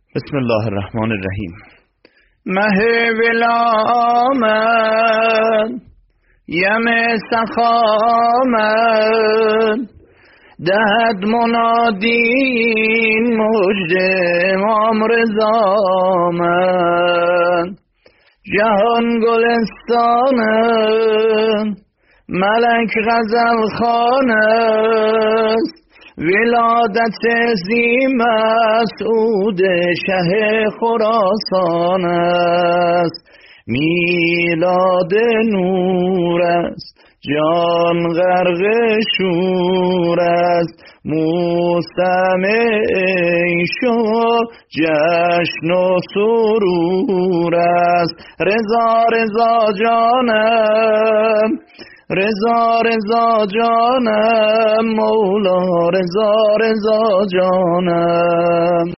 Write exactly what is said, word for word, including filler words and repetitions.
بسم الله الرحمن الرحیم. مه ولامت یم سخامت دهد منادین مجد امام رضامت جهان گلستانت ملک غزل خانست ولادت زی مسعود شه خراسان است. میلاد نور است جان غرق شور است مستمع شو جشن و سرور است. رضا رضا جانم رضا رضا جانم مولا رضا رضا جانم.